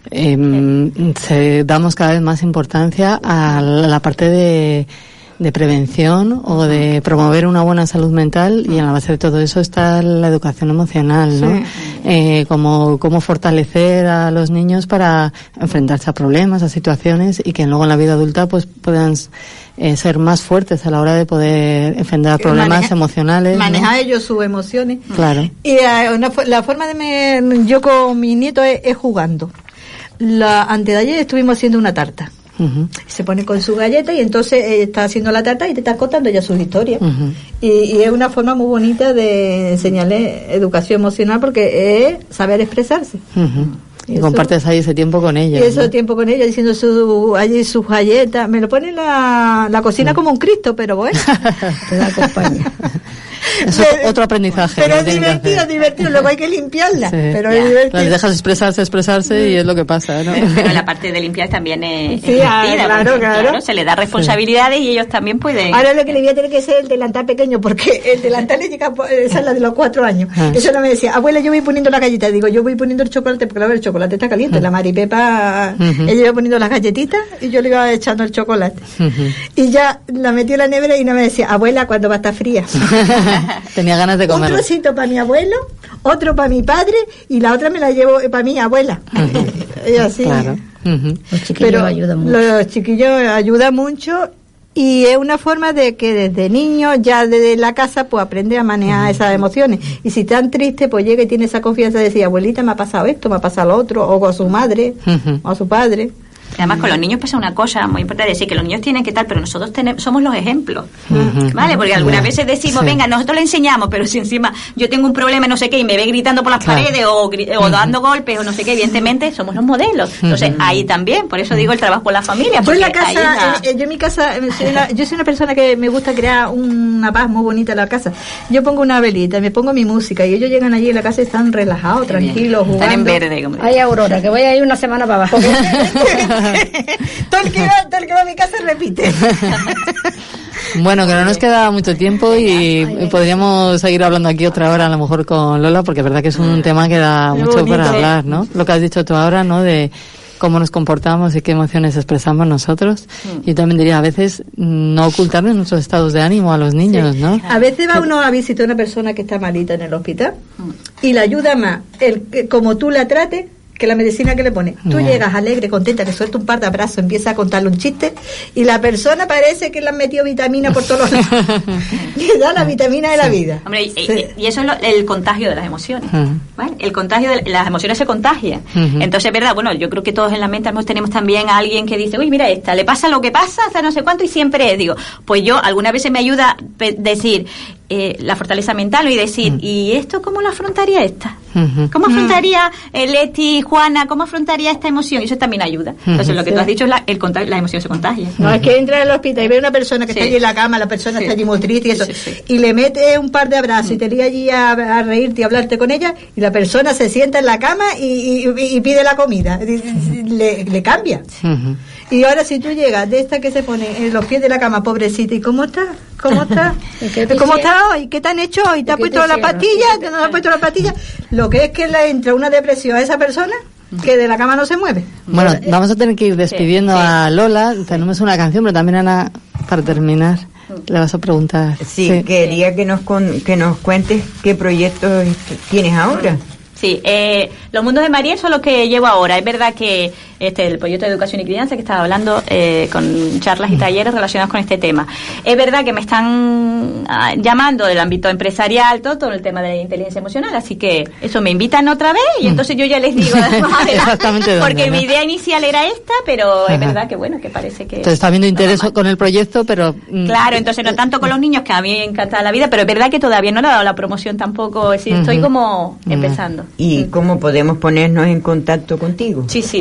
eh, se, damos cada vez más importancia a la parte de de prevención o de promover una buena salud mental, y en la base de todo eso está la educación emocional, ¿no? Sí. Eh, como cómo fortalecer a los niños para enfrentarse a problemas, a situaciones, y que luego en la vida adulta pues puedan eh, ser más fuertes a la hora de poder enfrentar problemas maneja, emocionales. Manejar, ¿no?, ellos sus emociones. Claro. Y eh, una, la forma de me, yo con mi nieto es, es jugando. La, antes de ayer estuvimos haciendo una tarta. Uh-huh. Se pone con su galleta y entonces eh, está haciendo la tarta y te está contando ya sus historias. Uh-huh. y, y es una forma muy bonita de enseñarle educación emocional, porque es saber expresarse. Uh-huh. Y, y compartes ahí ese tiempo con ella. Y ese ¿no? tiempo con ella, diciendo su, allí sus galletas. Me lo pone la, la cocina mm. como un Cristo, pero bueno, te da acompaña. Es otro aprendizaje. Pero es divertido, divertido. Luego hay que limpiarla. Sí. Pero ya, es divertido. Les dejas expresarse, expresarse sí. y es lo que pasa, ¿no? Pero, pero la parte de limpiar también es, sí, es ah, divertida. Claro, porque, claro. claro. Se les da responsabilidades sí. y ellos también pueden. Ahora lo que le voy a tener que hacer es el delantal pequeño, porque el delantal le llega, esa es la de los cuatro años. Ah. Eso no me decía, abuela, yo voy poniendo la galleta. Digo, yo voy poniendo el chocolate, porque claro, el chocolate está caliente. Uh-huh. La Maripepa, uh-huh. ella iba poniendo las galletitas y yo le iba echando el chocolate. Uh-huh. Y ya la metió en la nevera y no me decía, abuela, ¿cuándo va a estar fría? Tenía ganas de comer. Un trocito para mi abuelo, otro para mi padre y la otra me la llevo para mi abuela. Uh-huh. Y así. Claro. Uh-huh. Los chiquillos Pero ayudan mucho. Los chiquillos ayudan mucho y es una forma de que desde niño, ya desde la casa, pues aprende a manejar uh-huh. esas emociones. Y si están tristes, pues llega y tiene esa confianza de decir, abuelita, me ha pasado esto, me ha pasado lo otro, o con su madre, uh-huh. o a su padre. Además, con los niños pasa una cosa muy importante, decir que los niños tienen que tal, pero nosotros tenemos, somos los ejemplos, uh-huh. ¿vale? Porque algunas veces decimos, sí. venga, nosotros le enseñamos, pero si encima yo tengo un problema, no sé qué, y me ve gritando por las claro. paredes o, o uh-huh. dando golpes o no sé qué, evidentemente somos los modelos. Entonces, uh-huh. ahí también, por eso digo el trabajo con la familia. Yo en la casa, la... Eh, yo en mi casa, soy una, yo soy una persona que me gusta crear una paz muy bonita en la casa. Yo pongo una velita, me pongo mi música y ellos llegan allí en la casa y están relajados, qué tranquilos, bien. Jugando. Están en verde. Como Ay, Aurora, que voy a ir una semana para abajo. todo, el que va, todo el que va a mi casa repite. Bueno, que no nos queda mucho tiempo y, y podríamos seguir hablando aquí otra hora a lo mejor con Lola, porque es verdad que es un tema que da mucho bonito, para hablar, ¿no? Lo que has dicho tú ahora, ¿no? De cómo nos comportamos y qué emociones expresamos nosotros. Mm. Y también diría, a veces no ocultarle nuestros estados de ánimo a los niños, sí. ¿no? A veces va uno a visitar a una persona que está malita en el hospital mm. y la ayuda más el como tú la trates que la medicina que le pone. Tú yeah. llegas alegre, contenta, le suelta un par de abrazos, empieza a contarle un chiste y la persona parece que le han metido vitamina por todos los lados. Le da la vitamina de sí. la vida. Hombre, y, sí. y eso es lo, el contagio de las emociones. Uh-huh. ¿Vale? El contagio de las emociones se contagia. Uh-huh. Entonces, verdad, bueno, yo creo que todos en la mente tenemos también a alguien que dice, uy, mira esta, le pasa lo que pasa, hasta no sé cuánto, y siempre digo, pues yo algunas veces me ayuda a decir eh, la fortaleza mental y decir, uh-huh. ¿y esto cómo lo afrontaría esta? Uh-huh. ¿Cómo afrontaría eh, Leti, Juana, cómo afrontaría esta emoción? Y eso también ayuda. Entonces, lo que sí. tú has dicho es la, el contagio, la emoción se contagia. No, es que entra al hospital y ve una persona que sí. está allí en la cama, la persona sí. está allí muy triste y eso, sí, sí, sí. y le mete un par de abrazos uh-huh. y te lía allí a, a reírte y a hablarte con ella, y la persona se sienta en la cama y, y, y pide la comida. Le, le cambia. Uh-huh. Y ahora si tú llegas de esta que se pone en los pies de la cama, pobrecita, ¿y cómo está? ¿Cómo está? ¿Cómo está hoy? ¿Qué te han hecho hoy? ¿Te has puesto la pastilla? ¿Te no has puesto la pastilla? Lo que es que le entra una depresión a esa persona que de la cama no se mueve. Bueno, vamos a tener que ir despidiendo sí, sí. a Lola. Tenemos una canción, pero también, Ana, para terminar, le vas a preguntar. Sí, sí. quería que nos, con, que nos cuentes qué proyectos tienes ahora. Sí, eh, los mundos de María son los que llevo ahora. Es verdad que este el proyecto de educación y crianza que estaba hablando eh, con charlas y talleres relacionados con este tema. Es verdad que me están ah, llamando del ámbito empresarial, todo, todo el tema de la inteligencia emocional, así que eso me invitan otra vez y entonces yo ya les digo más adelante, porque dónde, ¿no? mi idea inicial era esta, pero Ajá. es verdad que bueno, que parece que... Entonces está habiendo interés con el proyecto, pero... Claro, entonces no tanto con los niños, que a mí me encanta la vida, pero es verdad que todavía no le he dado la promoción tampoco, es decir, uh-huh. estoy como uh-huh. empezando. ¿Y uh-huh. cómo podemos ponernos en contacto contigo? Sí, sí.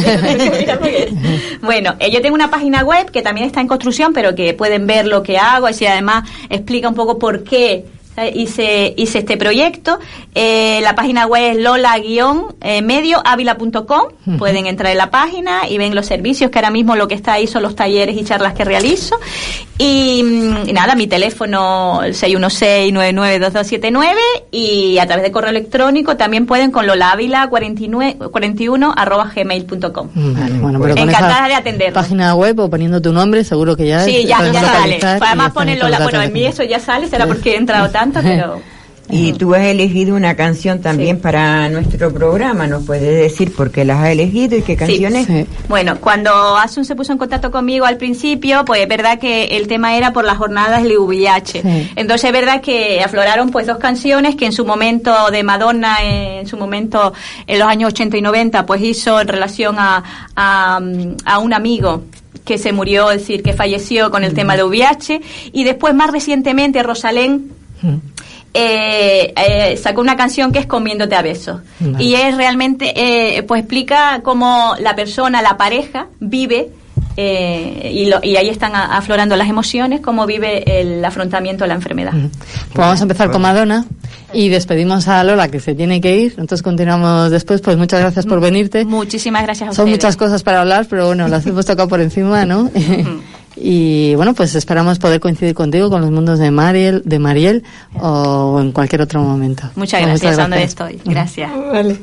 Bueno, eh, yo tengo una página web que también está en construcción, pero que pueden ver lo que hago, y además explica un poco por qué hice hice este proyecto. Eh, la página web es lola medio ávila punto com. Uh-huh. Pueden entrar en la página y ven los servicios, que ahora mismo lo que está ahí son los talleres y charlas que realizo. Y, y nada, mi teléfono seis uno seis, nueve nueve dos dos siete nueve, y a través de correo electrónico también pueden con lolaávila cuarenta y uno arroba gmail punto com. Vale, bueno, pero encantada de atender. Página web o poniendo tu nombre, seguro que ya. Sí, ya, ya sale. Además pone Lola. Bueno, en mí eso ya sale, será porque he entrado tanto, pero... Y tú has elegido una canción también sí. para nuestro programa, ¿nos puedes decir por qué las has elegido y qué canciones? Sí. Sí. Bueno, cuando Asun se puso en contacto conmigo al principio, pues es verdad que el tema era por las jornadas L V I H. Sí. Entonces es verdad que afloraron pues dos canciones que en su momento de Madonna, en su momento en los años ochenta y noventa, pues hizo en relación a, a, a un amigo que se murió, es decir, que falleció con el mm. tema de V I H, y después más recientemente Rosalén mm. eh, eh, sacó una canción que es Comiéndote a besos. Vale. Y es realmente, eh, pues explica cómo la persona, la pareja, vive, eh, y, lo, y ahí están a, aflorando las emociones, cómo vive el afrontamiento de la enfermedad. Uh-huh. Pues vamos a empezar con Madonna y despedimos a Lola, que se tiene que ir. Entonces continuamos después. Pues muchas gracias por venirte. Muchísimas gracias a Son ustedes. muchas cosas para hablar, pero bueno, las hemos tocado por encima, ¿no? Uh-huh. Y bueno, pues esperamos poder coincidir contigo con los mundos de Mariel, de Mariel o en cualquier otro momento. Muchas gracias, muchas gracias. Donde estoy. Gracias. Vale.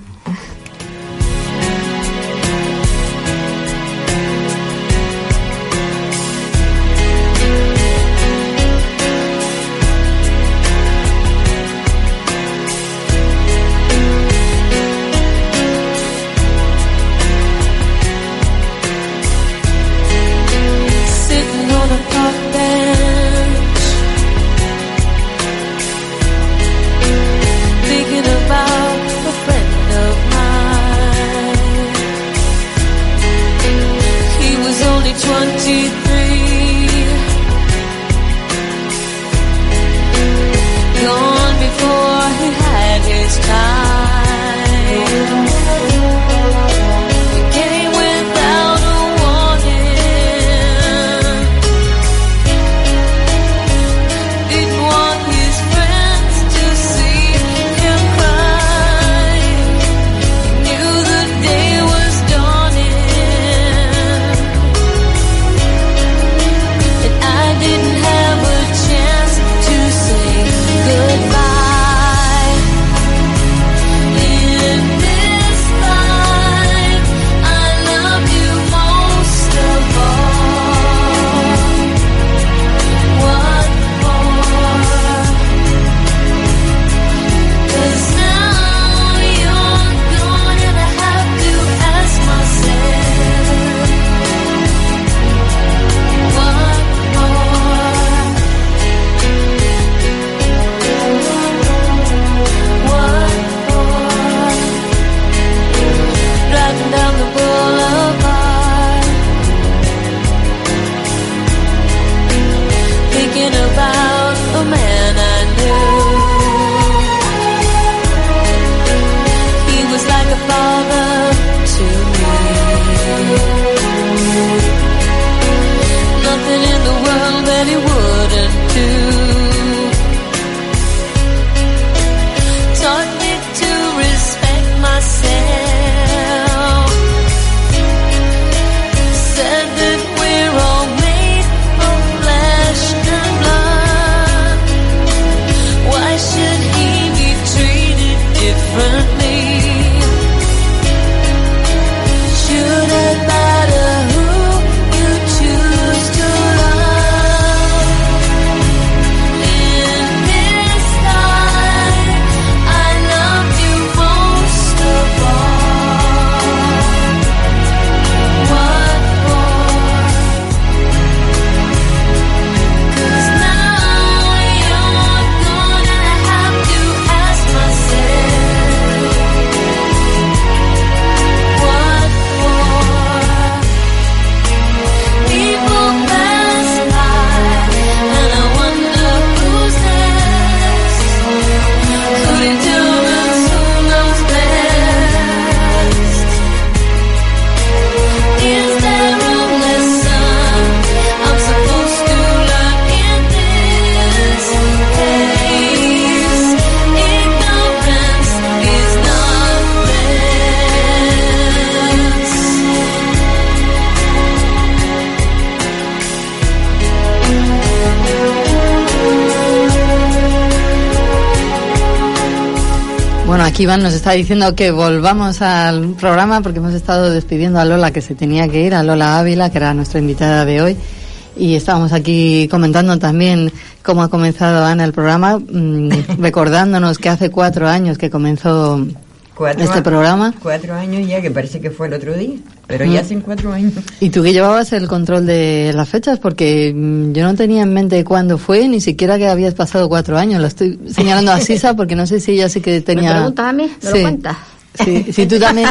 Aquí Iván nos está diciendo que volvamos al programa porque hemos estado despidiendo a Lola, que se tenía que ir, a Lola Ávila, que era nuestra invitada de hoy, y estábamos aquí comentando también cómo ha comenzado Ana el programa, mmm, recordándonos que hace cuatro años que comenzó cuatro este programa. Cuatro años ya, que parece que fue el otro día, pero mm. ya hacen cuatro años. ¿Y tú que llevabas el control de las fechas? Porque mmm, yo no tenía en mente cuándo fue, ni siquiera que habías pasado cuatro años. Lo estoy señalando a Sisa porque no sé si ella sí que tenía... ¿Me preguntas a mí? ¿Me sí. lo cuentas? Sí, si tú también...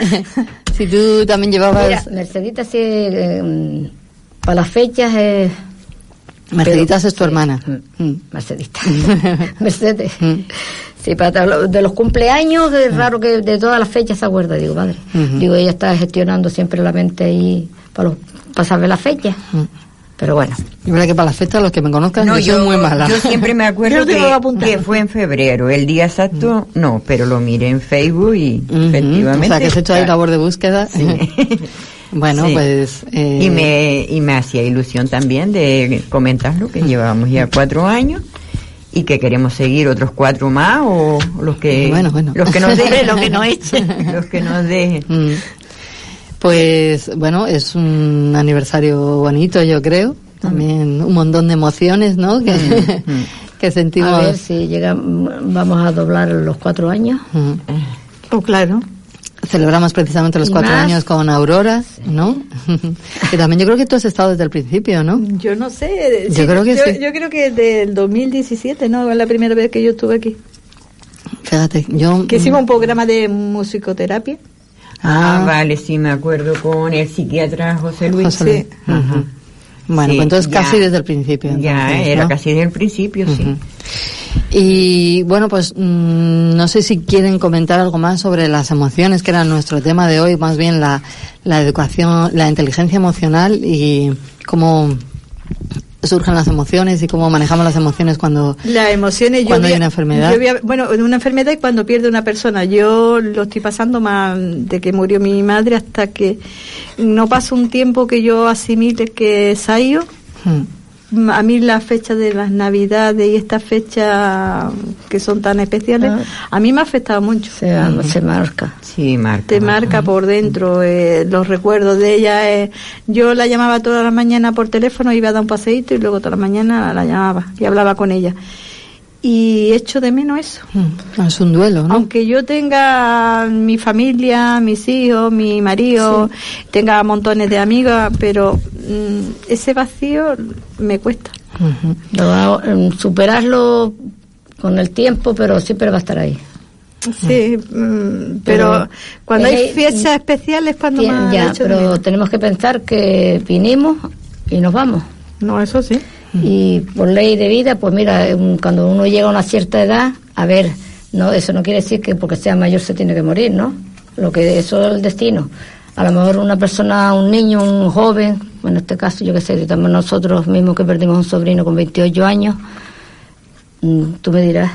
si tú también llevabas... Mira, Mercedita sí... Eh, para las fechas... Eh, Merceditas es tu hermana. Mm. Mercedita. Mercedes. Mm. Sí, para de los cumpleaños es mm. raro que de todas las fechas se acuerda, digo, madre. Mm-hmm. Digo, ella está gestionando siempre la mente ahí para, los, para saber la fecha. Mm. Pero bueno. Y verdad que para las fechas, los que me conozcan, no, yo soy muy mala. Yo siempre me acuerdo que, que fue en febrero. El día exacto, mm. no, pero lo miré en Facebook y mm-hmm. efectivamente. O sea, que has hecho ahí labor de búsqueda. Sí. Bueno, sí. pues... Eh... Y, me, y me hacía ilusión también de comentarlo, que llevamos ya cuatro años y que queremos seguir otros cuatro más o los que, bueno, bueno. Los que nos dejen, los que nos echen, los que nos dejen. Mm. Pues, bueno, es un aniversario bonito, yo creo. También un montón de emociones, ¿no? Que, mm. que sentimos... A ver si llega, vamos a doblar los cuatro años. Mm. Oh, claro. Celebramos precisamente los y cuatro más. años con Aurora, ¿no? Que también yo creo que tú has estado desde el principio, ¿no? Yo no sé. Yo sí, creo que yo, sí. Yo creo que desde el dos mil diecisiete, ¿no? Es la primera vez que yo estuve aquí. Fíjate, yo... Que hicimos un programa de musicoterapia. Ah, ah, vale, sí, me acuerdo con el psiquiatra José Luis. José Luis. Sí. Uh-huh. Bueno, sí, pues entonces ya, casi desde el principio. Entonces, ya, era ¿no? casi desde el principio, uh-huh. sí. Y bueno, pues mmm, no sé si quieren comentar algo más sobre las emociones, que era nuestro tema de hoy, más bien la, la educación, la inteligencia emocional y cómo surgen las emociones y cómo manejamos las emociones cuando, las emociones, cuando yo hay una enfermedad. Yo vi, bueno, una enfermedad y cuando pierde una persona. Yo lo estoy pasando más de que murió mi madre hasta que no pasa un tiempo que yo asimile que se ha ido. Hmm. A mí las fechas de las Navidades y estas fechas que son tan especiales, ah. a mí me ha afectado mucho. Se, uh-huh. se marca. Sí, marca. Te marca uh-huh. por dentro eh, los recuerdos de ella. Eh, yo la llamaba toda la mañana por teléfono, iba a dar un paseíto y luego toda la mañana la llamaba y hablaba con ella. Y echo de menos eso. Mm, es un duelo, ¿no? Aunque yo tenga mi familia, mis hijos, mi marido, sí. tenga montones de amigas, pero mm, ese vacío me cuesta. Uh-huh. Lo, um, superarlo con el tiempo, pero siempre va a estar ahí. Sí, mm, pero, pero cuando hay fechas especiales cuando bien, más ya, pero tenemos que pensar que vinimos y nos vamos. No, eso sí. Y por ley de vida, pues mira, cuando uno llega a una cierta edad, a ver, no, eso no quiere decir que porque sea mayor se tiene que morir, ¿no? Lo que eso es el destino. A lo mejor una persona, un niño, un joven, en este caso, yo qué sé, también nosotros mismos que perdimos un sobrino con veintiocho años, tú me dirás.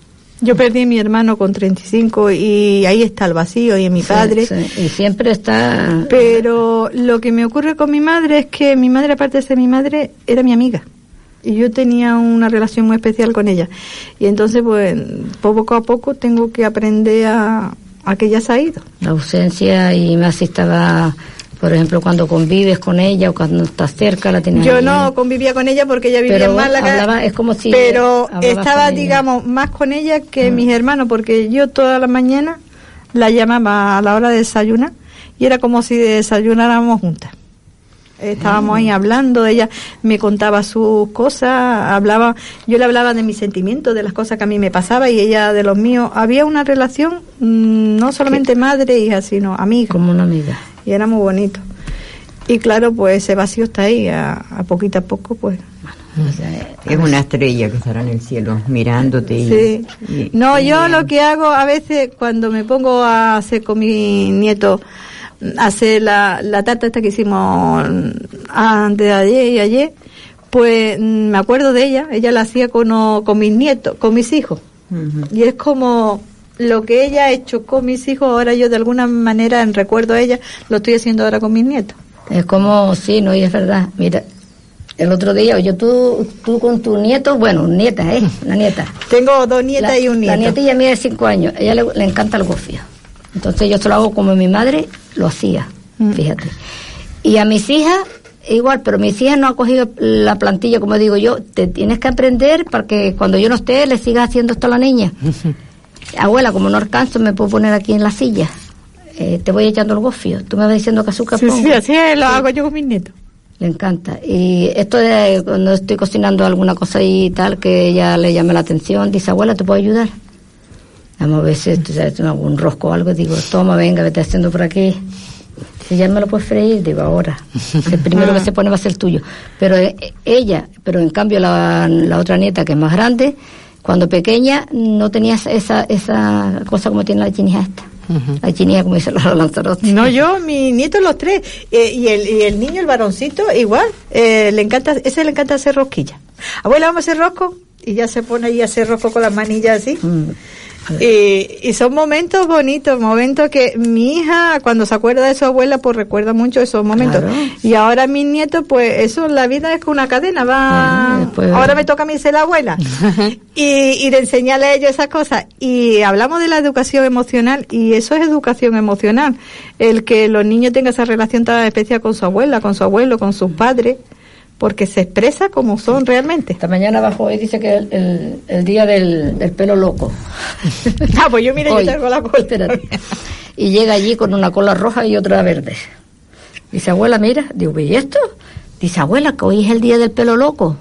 Yo perdí a mi hermano con treinta y cinco y ahí está el vacío y en mi sí, padre. Sí, y siempre está... Pero lo que me ocurre con mi madre es que mi madre, aparte de ser mi madre, era mi amiga. Y yo tenía una relación muy especial con ella. Y entonces, pues, poco a poco tengo que aprender a, a que ella se ha ido. La ausencia, y más si estaba, por ejemplo, cuando convives con ella o cuando estás cerca, la tenías. Yo no convivía con ella porque ella vivía pero en Málaga. Hablaba, es como si pero estaba, digamos, más con ella que mm. mis hermanos, porque yo toda la mañana la llamaba a la hora de desayunar y era como si desayunáramos juntas. Estábamos ahí hablando, ella me contaba sus cosas, hablaba, yo le hablaba de mis sentimientos, de las cosas que a mí me pasaba y ella de los míos. Había una relación mmm, no solamente ¿Qué? madre e hija, sino amiga. Como una amiga. Y era muy bonito. Y claro, pues ese vacío está ahí, a, a poquito a poco, pues. Bueno, o sea, es una estrella que estará en el cielo mirándote. Y, sí. Y, no, y, yo y, lo que hago a veces cuando me pongo a hacer con mi nieto, hacer la, la tarta esta que hicimos antes de ayer y ayer, pues me acuerdo de ella, ella la hacía con, con mis nietos, con mis hijos. Uh-huh. Y es como lo que ella ha hecho con mis hijos, ahora yo de alguna manera en recuerdo a ella, lo estoy haciendo ahora con mis nietos. Es como, sí, no, y es verdad, mira, el otro día, yo tú, tú con tu nieto, bueno, nieta, ¿eh? La nieta. Tengo dos nietas la, y un nieto. La nietilla mía de cinco años, a ella le, le encanta el gofio. Entonces yo se lo hago como mi madre lo hacía, mm. fíjate. Y a mis hijas, igual, pero mis hijas no han cogido la plantilla, como digo yo, te tienes que aprender para que cuando yo no esté, le sigas haciendo esto a la niña. Abuela, como no alcanzo, me puedo poner aquí en la silla. Eh, te voy echando el gofio. Tú me vas diciendo que azúcar sí, pongo. Sí, así lo sí. hago yo con mis nietos. Le encanta. Y esto de cuando estoy cocinando alguna cosa y tal, que ella le llame la atención, dice, abuela, ¿te puedo ayudar? Vamos a veces, tú sabes, algún rosco o algo, digo, toma, venga, vete haciendo por aquí. Si ya me lo puedes freír, digo, ahora. El primero que se pone va a ser el tuyo. Pero eh, ella, pero en cambio la, la otra nieta, que es más grande, cuando pequeña no tenía esa esa cosa como tiene la chinija esta. Uh-huh. La chinija, como dice la Lanzarote. No, yo, mi nieto, los tres. Eh, y, el, y el niño, el varoncito, igual. Eh, le encanta, ese le encanta hacer rosquillas. Abuela, vamos a hacer rosco. Y ya se pone ahí a hacer rosco con las manillas así. Mm. Y, y son momentos bonitos, momentos que mi hija, cuando se acuerda de su abuela, pues recuerda mucho esos momentos. Claro. Y ahora mis nietos, pues eso, la vida es como una cadena, va. Claro, después... Ahora me toca a mí ser la abuela. y, y de enseñarle a ellos esas cosas. Y hablamos de la educación emocional, y eso es educación emocional. El que los niños tengan esa relación tan especial con su abuela, con su abuelo, con sus padres. Porque se expresa como son realmente. Esta mañana bajó y dice que el, el, el día del, del pelo loco. Ah, pues yo mira, yo tengo la cola. Espérate. Y llega allí con una cola roja y otra verde. Dice, abuela, mira. Digo, ¿y esto? Dice, abuela, que hoy es el día del pelo loco.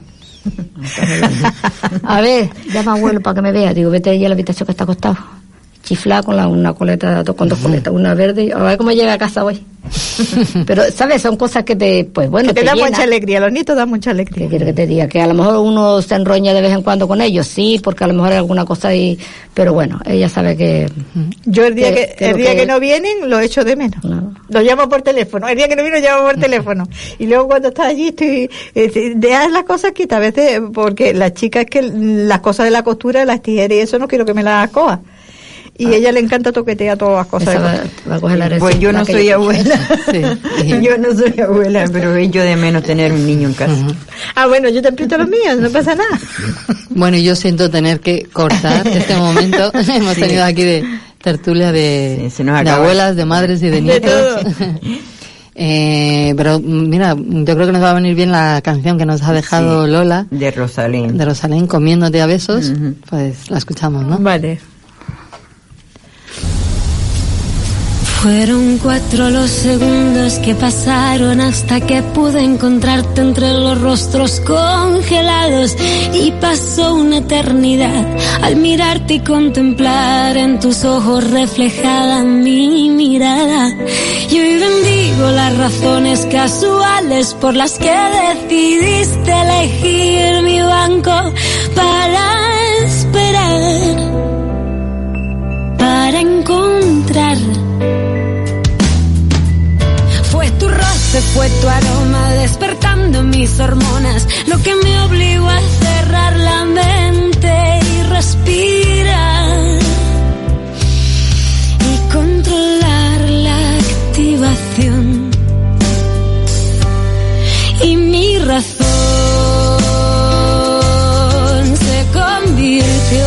A ver, llama a abuelo para que me vea. Digo, vete allí a la habitación que está acostado. Chiflada con la, una coleta, con dos coletas, una verde, y a ver cómo llega a casa hoy. Pero, ¿sabes? Son cosas que te, pues bueno, que te, te dan llena. Mucha alegría, los nietos dan mucha alegría. ¿Qué quiero que te diga? Que a lo mejor uno se enroña de vez en cuando con ellos, sí, porque a lo mejor hay alguna cosa ahí, pero bueno, ella sabe que... Yo el día que, que, que el día que, que no vienen, lo echo de menos. No. Lo llamo por teléfono, el día que no vienen, lo llamo por teléfono. Y luego cuando estás allí, estoy, eh, dejas las cosas quitas, a veces, porque las chicas que, las cosas de la costura, las tijeras y eso, no quiero que me las coja. Y a ah. ella le encanta toquetear todas las cosas. Va, va a coger la pues yo no soy abuela. Sí, sí. Yo no soy abuela, pero yo de menos tener un niño en casa. Uh-huh. Ah, bueno, yo te presto los míos, no pasa nada. Bueno, yo siento tener que cortar este momento. Hemos sí. tenido aquí de tertulia de, sí, de abuelas, de madres y de nietos. De eh, pero mira, yo creo que nos va a venir bien la canción que nos ha dejado sí, Lola. De Rosalén. De Rosalén, Comiéndote a besos. Uh-huh. Pues la escuchamos, ¿no? Vale. Fueron cuatro los segundos que pasaron hasta que pude encontrarte entre los rostros congelados, y pasó una eternidad al mirarte y contemplar en tus ojos reflejada mi mirada. Y hoy bendigo las razones casuales por las que decidiste elegir mi banco para esperar, para encontrar. Fue tu roce, fue tu aroma despertando mis hormonas, lo que me obligó a cerrar la mente y respirar y controlar la activación. Y mi razón se convirtió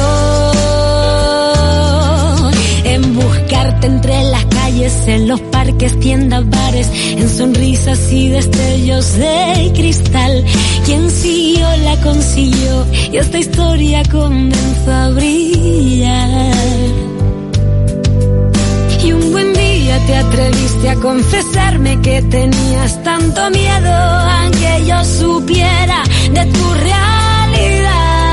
en buscarte entre las calles, en los parques, tiendas, bares, en sonrisas y destellos de cristal. Quien siguió la consiguió y esta historia comenzó a brillar. Y un buen día te atreviste a confesarme que tenías tanto miedo, aunque yo supiera de tu realidad.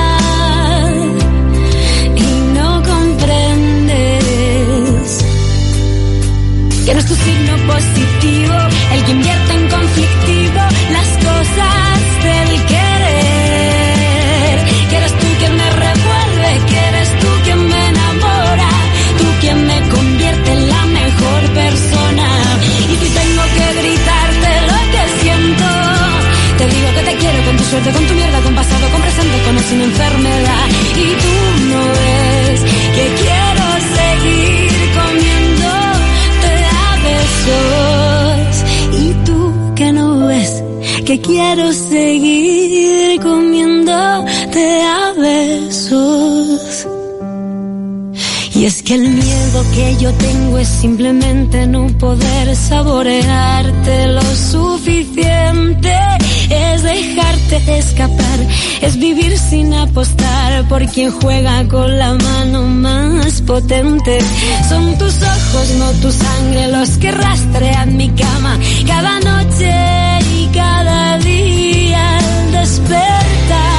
Y no comprendes que no es tu signo positivo el que invierte en conflictivo las cosas del querer. Que eres tú quien me revuelve, que eres tú quien me enamora, tú quien me convierte en la mejor persona. Y si tengo que gritarte lo que siento, te digo que te quiero con tu suerte, con tu mierda, con pasado, con presente, con o sin enfermedad. Y tú no ves que quiero seguir comiéndote a besos. Y tú que no ves que quiero seguir comiéndote a besos. Y es que el miedo que yo tengo es simplemente no poder saborearte lo suficiente. Es dejarte escapar, es vivir sin apostar por quien juega con la mano más potente. Son tus ojos, no tu sangre, los que rastrean mi cama cada noche y cada día al despertar.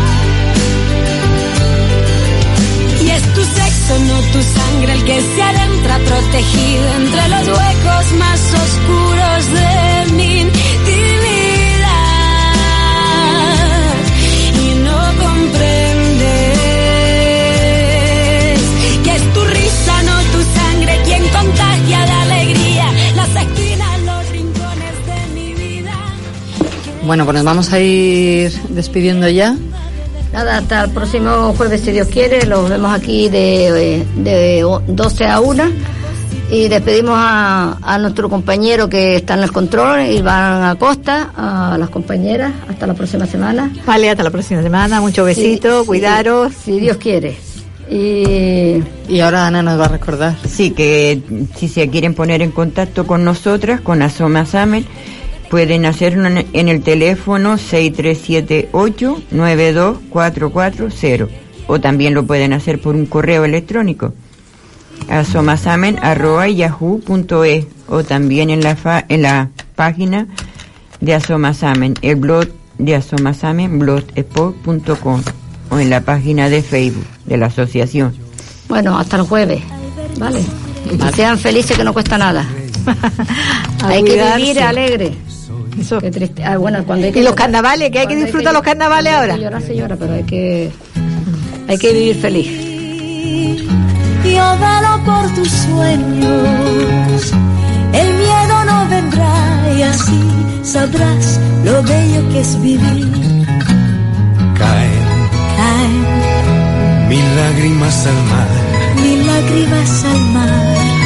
Y es tu sexo, no tu sangre, el que se adentra Bueno, pues nos vamos a ir despidiendo ya. Nada, hasta el próximo jueves, si Dios quiere. Los vemos aquí de, de doce a una. Y despedimos a, a nuestro compañero que está en el control, Iván Acosta, a las compañeras. Hasta la próxima semana. Vale, hasta la próxima semana. Muchos besitos, sí, cuidaros. Sí, si Dios quiere. Y... y ahora Ana nos va a recordar. Sí, que si se quieren poner en contacto con nosotras, con Asomasamen, pueden hacerlo en el teléfono seis tres siete ocho nueve dos cuatro cuatro cero, o también lo pueden hacer por un correo electrónico, asomasamen arroba yahoo punto es, o también en la fa, en la página de Asomasamen, el blog de Asomasamen, blogspot punto com, o en la página de Facebook de la asociación. Bueno, hasta el jueves, ¿vale? vale. Sean felices, que no cuesta nada. Hay cuidarse. Que vivir alegre. Eso. Qué triste. Ah, bueno, cuando hay que y los llorar, carnavales, que hay que disfrutar hay que, los carnavales ahora. Hay que llorar, se llora, pero hay que, hay que vivir feliz. Yo velo por tus sueños, el miedo no vendrá y así sabrás lo bello que es vivir. Caen, caen mil lágrimas al mar, mil lágrimas al mar.